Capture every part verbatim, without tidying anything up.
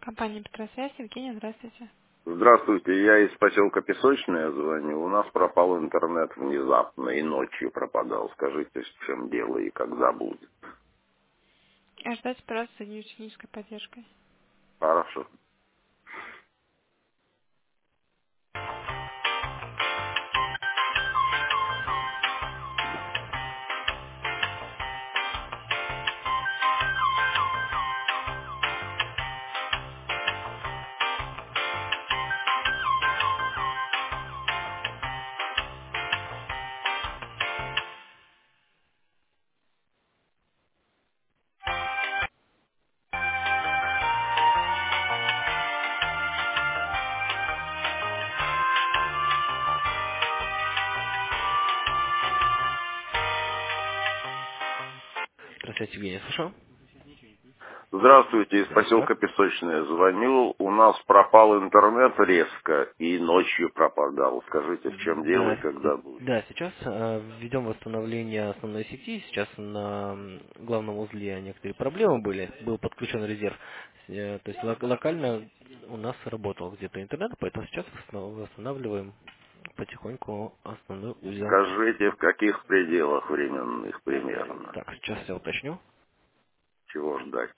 Компания Петросвязь, Евгения, здравствуйте. Здравствуйте, я из поселка Песочное звоню. У нас пропал интернет внезапно и ночью пропадал. Скажите, в чем дело и когда будет? Ожидайте, пожалуйста, за технической поддержкой. Хорошо. Здравствуйте, Евгений, слышал? Здравствуйте, из Да, да. поселка Песочное звоню. У нас пропал интернет резко и ночью пропадал. Скажите, в чем дело и Да, когда с- будет? да, сейчас э, введем восстановление основной сети. Сейчас на м, главном узле некоторые проблемы были. Был подключен резерв. Э, то есть лок- локально у нас работал где-то интернет, поэтому сейчас восстанов- восстанавливаем потихоньку основной узел. Скажите, в каких пределах временных примерно? Так, сейчас я уточню. Чего ждать?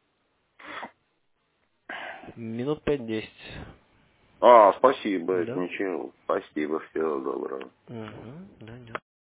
Минут пять-десять. А, спасибо, это Да? ничего. Спасибо, всего доброго. Угу, да, да.